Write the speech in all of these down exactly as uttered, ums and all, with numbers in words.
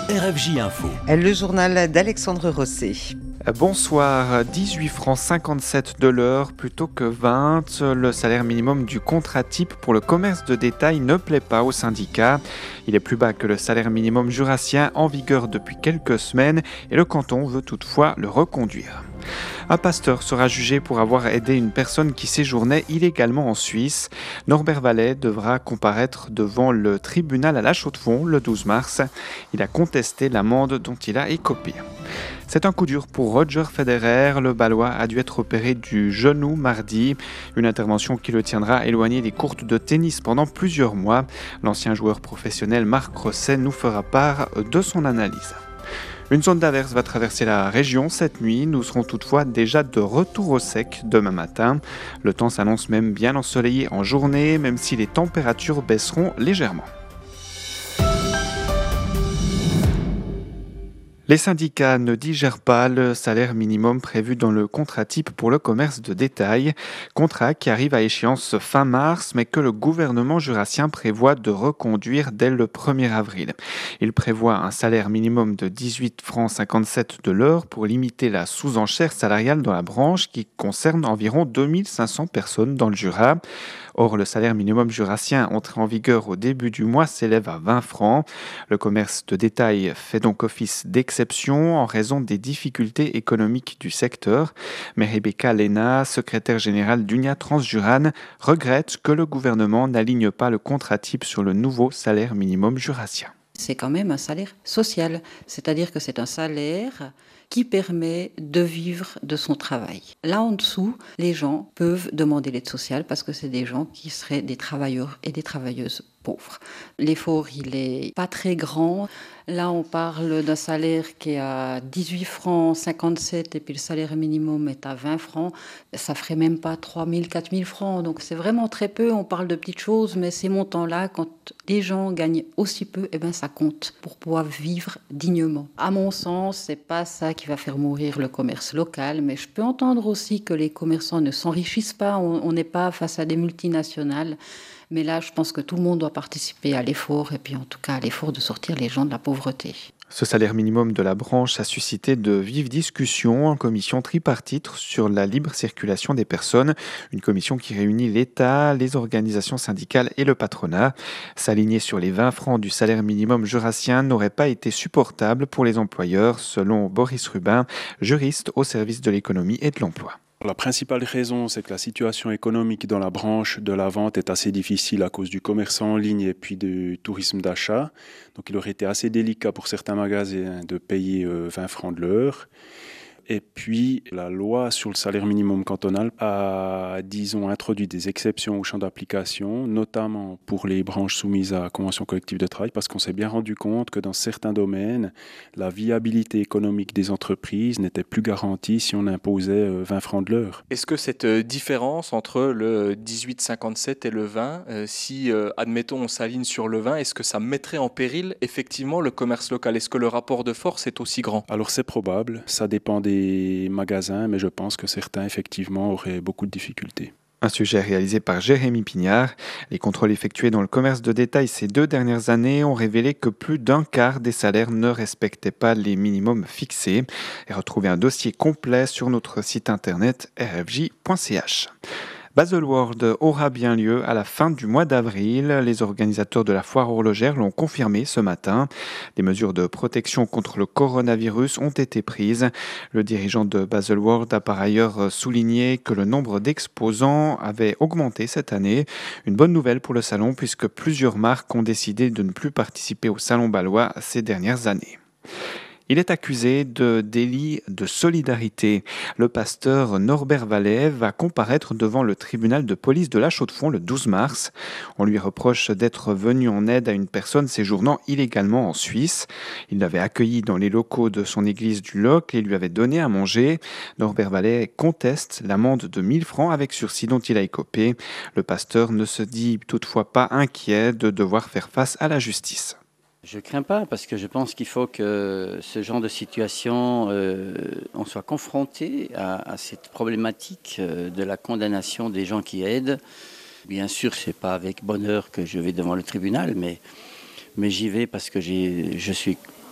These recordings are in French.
R F J Info. Le journal d'Alexandre Rosset. Bonsoir, dix-huit francs cinquante-sept de l'heure plutôt que vingt. Le salaire minimum du contrat type pour le commerce de détail ne plaît pas aux syndicats. Il est plus bas que le salaire minimum jurassien en vigueur depuis quelques semaines et le canton veut toutefois le reconduire. Un pasteur sera jugé pour avoir aidé une personne qui séjournait illégalement en Suisse. Norbert Vallet devra comparaître devant le tribunal à La Chaux-de-Fonds le douze mars. Il a contesté l'amende dont il a écopé. C'est un coup dur pour Roger Federer. Le Balois a dû être opéré du genou mardi. Une intervention qui le tiendra éloigné des courts de tennis pendant plusieurs mois. L'ancien joueur professionnel Marc Rosset nous fera part de son analyse. Une zone d'averse va traverser la région cette nuit. Nous serons toutefois déjà de retour au sec demain matin. Le temps s'annonce même bien ensoleillé en journée, même si les températures baisseront légèrement. Les syndicats ne digèrent pas le salaire minimum prévu dans le contrat type pour le commerce de détail. Contrat qui arrive à échéance fin mars, mais que le gouvernement jurassien prévoit de reconduire dès le premier avril. Il prévoit un salaire minimum de dix-huit francs cinquante-sept de l'heure pour limiter la sous-enchère salariale dans la branche qui concerne environ deux mille cinq cents personnes dans le Jura. Or, le salaire minimum jurassien entré en vigueur au début du mois s'élève à vingt francs. Le commerce de détail fait donc office d'exception en raison des difficultés économiques du secteur. Mais Rebecca Lena, secrétaire générale d'Unia Transjurane, regrette que le gouvernement n'aligne pas le contrat type sur le nouveau salaire minimum jurassien. C'est quand même un salaire social, c'est-à-dire que c'est un salaire qui permet de vivre de son travail. Là en dessous, les gens peuvent demander l'aide sociale parce que c'est des gens qui seraient des travailleurs et des travailleuses pauvres. L'effort, il est pas très grand. Là, on parle d'un salaire qui est à dix-huit francs cinquante-sept et puis le salaire minimum est à vingt francs. Ça ferait même pas trois mille, quatre mille francs. Donc c'est vraiment très peu. On parle de petites choses, mais ces montants-là, quand les gens gagnent aussi peu, eh ben ça compte pour pouvoir vivre dignement. À mon sens, c'est pas ça qui va faire mourir le commerce local, mais je peux entendre aussi que les commerçants ne s'enrichissent pas. On n'est pas face à des multinationales. Mais là, je pense que tout le monde doit participer à l'effort, et puis en tout cas à l'effort de sortir les gens de la pauvreté. Ce salaire minimum de la branche a suscité de vives discussions en commission tripartite sur la libre circulation des personnes, une commission qui réunit l'État, les organisations syndicales et le patronat. S'aligner sur les vingt francs du salaire minimum jurassien n'aurait pas été supportable pour les employeurs, selon Boris Rubin, juriste au service de l'économie et de l'emploi. La principale raison, c'est que la situation économique dans la branche de la vente est assez difficile à cause du commerce en ligne et puis du tourisme d'achat. Donc il aurait été assez délicat pour certains magasins de payer vingt francs de l'heure. Et puis, la loi sur le salaire minimum cantonal a, disons, introduit des exceptions au champ d'application, notamment pour les branches soumises à la convention collective de travail, parce qu'on s'est bien rendu compte que dans certains domaines, la viabilité économique des entreprises n'était plus garantie si on imposait vingt francs de l'heure. Est-ce que cette différence entre le dix-huit cinquante-sept et le vingt, euh, si, euh, admettons, on s'aligne sur le vingt, est-ce que ça mettrait en péril, effectivement, le commerce local? Est-ce que le rapport de force est aussi grand? Alors, c'est probable. Ça dépend des magasins, mais je pense que certains, effectivement, auraient beaucoup de difficultés. Un sujet réalisé par Jérémy Pignard. Les contrôles effectués dans le commerce de détail ces deux dernières années ont révélé que plus d'un quart des salaires ne respectaient pas les minimums fixés. Et retrouvez un dossier complet sur notre site internet r f j point c h. Baselworld aura bien lieu à la fin du mois d'avril. Les organisateurs de la foire horlogère l'ont confirmé ce matin. Des mesures de protection contre le coronavirus ont été prises. Le dirigeant de Baselworld a par ailleurs souligné que le nombre d'exposants avait augmenté cette année. Une bonne nouvelle pour le salon puisque plusieurs marques ont décidé de ne plus participer au salon balois ces dernières années. Il est accusé de délit de solidarité. Le pasteur Norbert Vallet va comparaître devant le tribunal de police de La Chaux-de-Fonds le douze mars. On lui reproche d'être venu en aide à une personne séjournant illégalement en Suisse. Il l'avait accueilli dans les locaux de son église du Locle et lui avait donné à manger. Norbert Vallet conteste l'amende de mille francs avec sursis dont il a écopé. Le pasteur ne se dit toutefois pas inquiet de devoir faire face à la justice. Je ne crains pas parce que je pense qu'il faut que ce genre de situation, euh, on soit confronté à, à cette problématique euh, de la condamnation des gens qui aident. Bien sûr, ce n'est pas avec bonheur que je vais devant le tribunal, mais, mais j'y vais parce que j'ai, je suis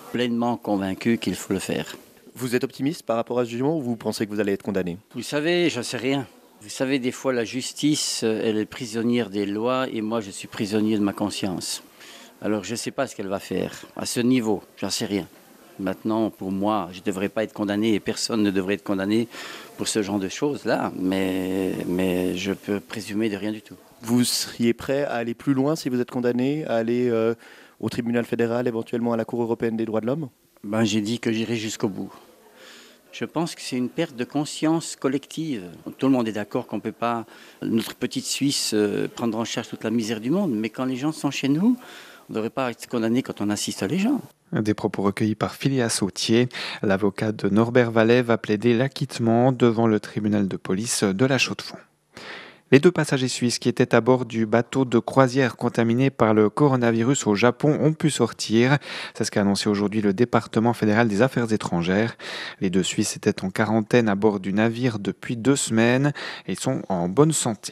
pleinement convaincu qu'il faut le faire. Vous êtes optimiste par rapport à ce jugement ou vous pensez que vous allez être condamné? Vous savez, je ne sais rien. Vous savez, des fois, la justice, elle est prisonnière des lois et moi, je suis prisonnier de ma conscience. Alors, je ne sais pas ce qu'elle va faire. À ce niveau, j'en sais rien. Maintenant, pour moi, je ne devrais pas être condamné et personne ne devrait être condamné pour ce genre de choses-là, mais, mais je peux présumer de rien du tout. Vous seriez prêt à aller plus loin si vous êtes condamné, à aller euh, au tribunal fédéral, éventuellement à la Cour européenne des droits de l'homme? Ben, j'ai dit que j'irai jusqu'au bout. Je pense que c'est une perte de conscience collective. Tout le monde est d'accord qu'on ne peut pas, notre petite Suisse, prendre en charge toute la misère du monde. Mais quand les gens sont chez nous, on ne devrait pas être condamné quand on assiste les gens. Des propos recueillis par Philia Sautier. L'avocat de Norbert Vallet va plaider l'acquittement devant le tribunal de police de la Chaux-de-Fonds. Les deux passagers suisses qui étaient à bord du bateau de croisière contaminé par le coronavirus au Japon ont pu sortir. C'est ce qu'a annoncé aujourd'hui le département fédéral des affaires étrangères. Les deux Suisses étaient en quarantaine à bord du navire depuis deux semaines et sont en bonne santé.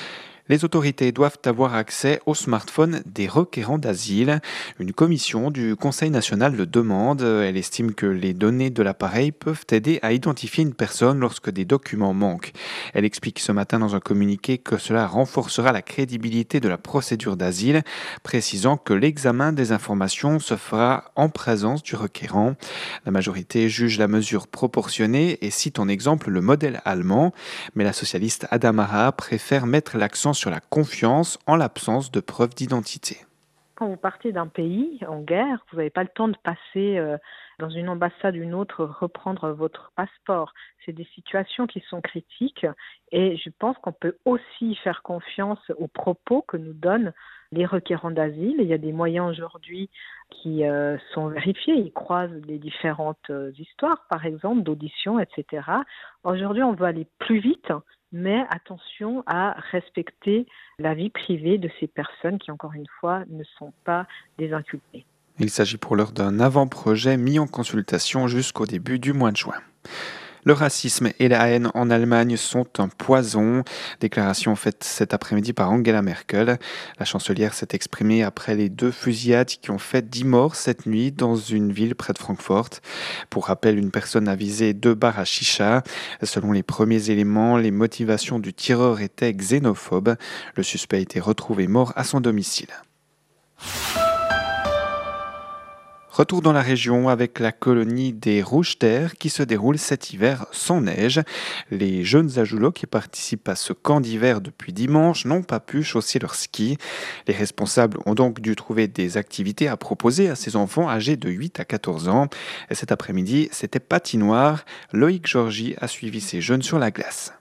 Les autorités doivent avoir accès aux smartphones des requérants d'asile. Une commission du Conseil national le demande. Elle estime que les données de l'appareil peuvent aider à identifier une personne lorsque des documents manquent. Elle explique ce matin dans un communiqué que cela renforcera la crédibilité de la procédure d'asile, précisant que l'examen des informations se fera en présence du requérant. La majorité juge la mesure proportionnée et cite en exemple le modèle allemand, mais la socialiste Adamara préfère mettre l'accent sur la confiance en l'absence de preuves d'identité. Quand vous partez d'un pays en guerre, vous n'avez pas le temps de passer euh, dans une ambassade ou une autre, reprendre votre passeport. C'est des situations qui sont critiques et je pense qu'on peut aussi faire confiance aux propos que nous donnent les requérants d'asile. Il y a des moyens aujourd'hui qui euh, sont vérifiés. Ils croisent les différentes euh, histoires, par exemple, d'audition, et cetera. Aujourd'hui, on veut aller plus vite, mais attention à respecter la vie privée de ces personnes qui, encore une fois, ne sont pas des inculpés. Il s'agit pour l'heure d'un avant-projet mis en consultation jusqu'au début du mois de juin. Le racisme et la haine en Allemagne sont un poison. Déclaration faite cet après-midi par Angela Merkel. La chancelière s'est exprimée après les deux fusillades qui ont fait dix morts cette nuit dans une ville près de Francfort. Pour rappel, une personne a visé deux bars à chicha. Selon les premiers éléments, les motivations du tireur étaient xénophobes. Le suspect a été retrouvé mort à son domicile. Retour dans la région avec la colonie des Rouges Terres qui se déroule cet hiver sans neige. Les jeunes Ajoulots qui participent à ce camp d'hiver depuis dimanche n'ont pas pu chausser leurs skis. Les responsables ont donc dû trouver des activités à proposer à ces enfants âgés de huit à quatorze ans. Et cet après-midi, c'était patinoire. Loïc Georgie a suivi ces jeunes sur la glace.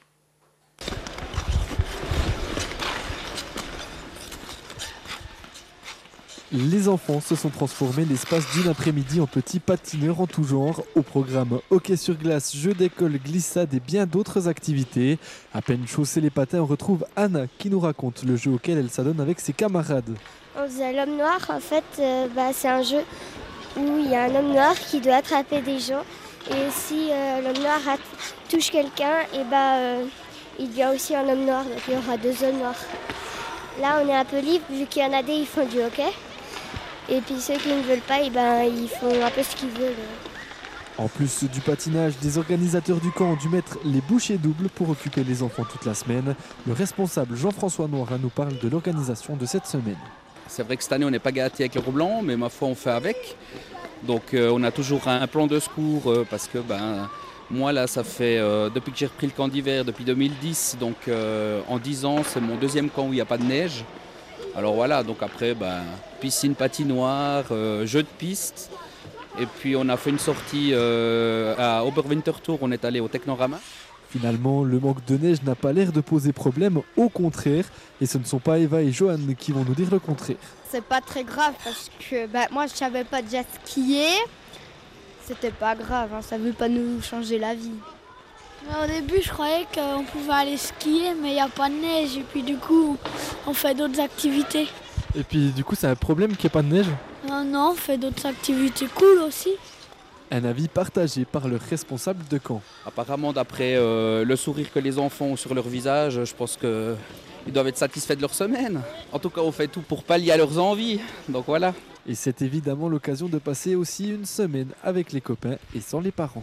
Les enfants se sont transformés l'espace d'une après-midi en petits patineurs en tout genre. Au programme hockey sur glace, jeux d'école, glissade et bien d'autres activités. À peine chaussés les patins, on retrouve Anna qui nous raconte le jeu auquel elle s'adonne avec ses camarades. On faisait l'homme noir. En fait, euh, bah, c'est un jeu où il y a un homme noir qui doit attraper des gens. Et si euh, l'homme noir touche quelqu'un, et bah, euh, il devient aussi un homme noir. Donc il y aura deux hommes noirs. Là, on est un peu libre vu qu'il y en a des qui font du hockey. Et puis ceux qui ne veulent pas, eh ben, ils font un peu ce qu'ils veulent. En plus du patinage, des organisateurs du camp ont dû mettre les bouchées doubles pour occuper les enfants toute la semaine. Le responsable Jean-François Noirin nous parle de l'organisation de cette semaine. C'est vrai que cette année on n'est pas gâté avec le Roux-Blanc, mais ma foi on fait avec. Donc euh, on a toujours un plan de secours euh, parce que ben, moi là ça fait euh, depuis que j'ai repris le camp d'hiver, depuis deux mille dix, donc euh, en dix ans c'est mon deuxième camp où il n'y a pas de neige. Alors voilà, donc après, ben, piscine patinoire, euh, jeu de piste. Et puis on a fait une sortie euh, à Oberwinterthur, on est allé au Technorama. Finalement, le manque de neige n'a pas l'air de poser problème, au contraire. Et ce ne sont pas Eva et Johan qui vont nous dire le contraire. C'est pas très grave parce que ben, moi je savais pas déjà skier. C'était pas grave, hein, ça veut pas nous changer la vie. Au début, je croyais qu'on pouvait aller skier, mais il n'y a pas de neige. Et puis du coup, on fait d'autres activités. Et puis du coup, c'est un problème qu'il n'y ait pas de neige ? Non, non, on fait d'autres activités cool aussi. Un avis partagé par le responsable de camp. Apparemment, d'après euh, le sourire que les enfants ont sur leur visage, je pense qu'ils doivent être satisfaits de leur semaine. En tout cas, on fait tout pour pallier à leurs envies. Donc voilà. Et c'est évidemment l'occasion de passer aussi une semaine avec les copains et sans les parents.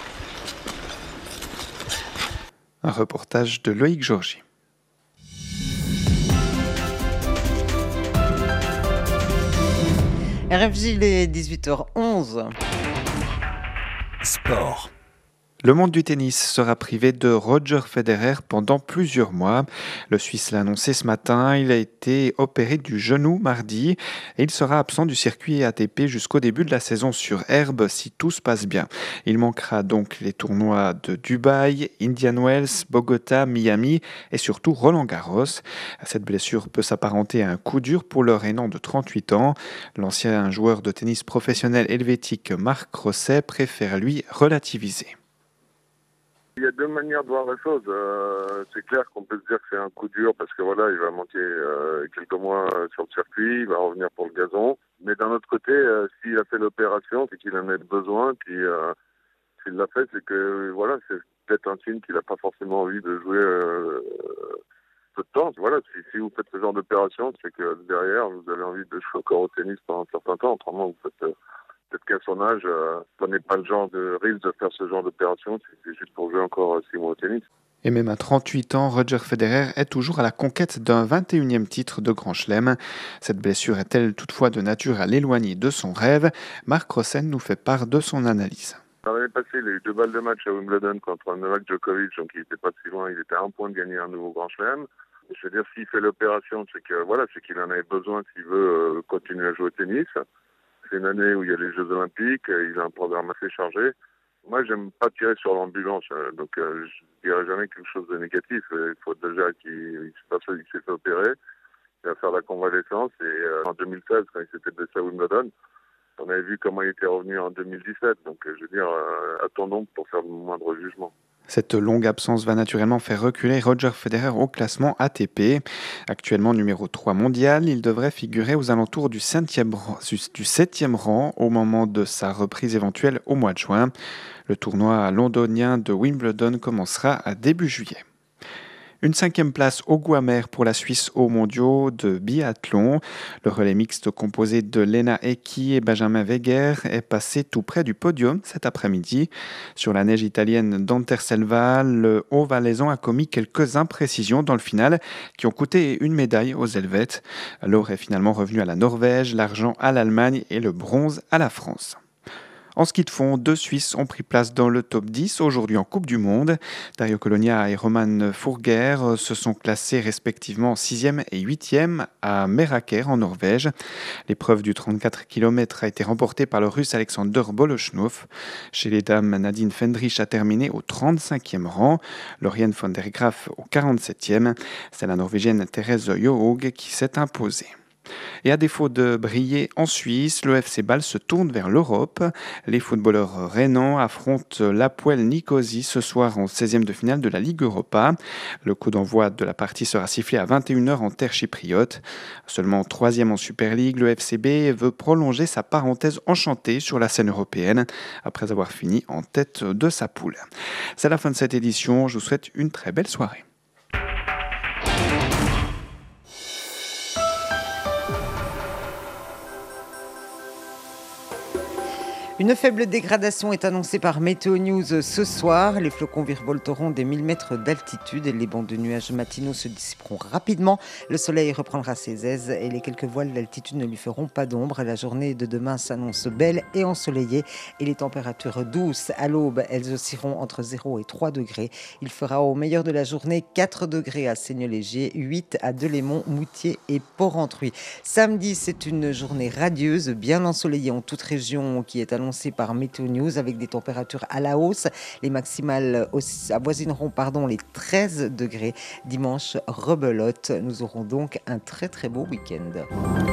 Un reportage de Loïc Georgie. R F J, il est dix-huit heures onze. Sport. Le monde du tennis sera privé de Roger Federer pendant plusieurs mois. Le Suisse l'a annoncé ce matin, il a été opéré du genou mardi et il sera absent du circuit A T P jusqu'au début de la saison sur herbe si tout se passe bien. Il manquera donc les tournois de Dubaï, Indian Wells, Bogota, Miami et surtout Roland Garros. Cette blessure peut s'apparenter à un coup dur pour le Rhénan de trente-huit ans. L'ancien joueur de tennis professionnel helvétique Marc Rosset préfère lui relativiser. Il y a deux manières de voir les choses. Euh, c'est clair qu'on peut se dire que c'est un coup dur parce que voilà, il va manquer euh, quelques mois sur le circuit, il va revenir pour le gazon. Mais d'un autre côté, euh, s'il a fait l'opération, c'est qu'il en a besoin. Puis euh, s'il l'a fait, c'est que voilà, c'est peut-être un signe qu'il n'a pas forcément envie de jouer euh, peu de temps. Voilà, si, si vous faites ce genre d'opération, c'est que derrière, vous avez envie de jouer encore au tennis pendant un certain temps. Autrement, vous faites euh, peut-être qu'à son âge, euh, prenez pas le genre de risque de faire ce genre d'opération, c'est juste pour jouer encore six mois au tennis. Et même à trente-huit ans, Roger Federer est toujours à la conquête d'un vingt et unième titre de Grand Chelem. Cette blessure est-elle toutefois de nature à l'éloigner de son rêve ? Marc Rosset nous fait part de son analyse. L'année passée, il a eu deux balles de match à Wimbledon contre Novak Djokovic, donc il n'était pas si loin, il était à un point de gagner un nouveau Grand Chelem. Je veux dire, s'il fait l'opération, c'est que voilà, c'est qu'il en avait besoin s'il veut euh, continuer à jouer au tennis. C'est une année où il y a les Jeux Olympiques, il a un programme assez chargé. Moi, j'aime pas tirer sur l'ambulance, donc euh, je dirais jamais quelque chose de négatif. Il faut déjà qu'il s'est fait opérer, il va faire la convalescence. Et euh, en deux mille seize, quand il s'était blessé à Wimbledon, on avait vu comment il était revenu en deux mille dix-sept. Donc, euh, je veux dire, euh, attendons pour faire le moindre jugement. Cette longue absence va naturellement faire reculer Roger Federer au classement A T P. Actuellement numéro trois mondial, il devrait figurer aux alentours du septième rang au moment de sa reprise éventuelle au mois de juin. Le tournoi londonien de Wimbledon commencera à début juillet. Une cinquième place au goût amer pour la Suisse aux mondiaux de biathlon. Le relais mixte composé de Lena Ecki et Benjamin Weger est passé tout près du podium cet après-midi. Sur la neige italienne d'Anterselva, le Haut-Valaisan a commis quelques imprécisions dans le final qui ont coûté une médaille aux Helvètes. L'or est finalement revenu à la Norvège, l'argent à l'Allemagne et le bronze à la France. En ski de fond, deux Suisses ont pris place dans le top dix aujourd'hui en Coupe du Monde. Dario Colonia et Roman Furger se sont classés respectivement sixième et huitième à Meråker en Norvège. L'épreuve du trente-quatre kilomètres a été remportée par le Russe Alexander Boloshnov. Chez les dames, Nadine Fendrich a terminé au trente-cinquième rang, Lauriane von der Graaf au quarante-septième. C'est la Norvégienne Therese Johaug qui s'est imposée. Et à défaut de briller en Suisse, le F C Bâle se tourne vers l'Europe. Les footballeurs rhénans affrontent l'Hapoel Nicosie ce soir en seizième de finale de la Ligue Europa. Le coup d'envoi de la partie sera sifflé à vingt et une heures en terre chypriote. Seulement troisième en Super League, le F C B veut prolonger sa parenthèse enchantée sur la scène européenne après avoir fini en tête de sa poule. C'est la fin de cette édition. Je vous souhaite une très belle soirée. Une faible dégradation est annoncée par Météo News ce soir. Les flocons virevolteront des mille mètres d'altitude et les bancs de nuages matinaux se dissiperont rapidement. Le soleil reprendra ses aises et les quelques voiles d'altitude ne lui feront pas d'ombre. La journée de demain s'annonce belle et ensoleillée et les températures douces à l'aube, elles oscilleront entre zéro et trois degrés. Il fera au meilleur de la journée quatre degrés à Seigneux-Léger, huit à Delémont, Moutier et Porrentruy. Samedi, c'est une journée radieuse, bien ensoleillée en toute région qui est annoncée par Météo News avec des températures à la hausse. Les maximales avoisineront pardon, les treize degrés. Dimanche, rebelote. Nous aurons donc un très très beau week-end.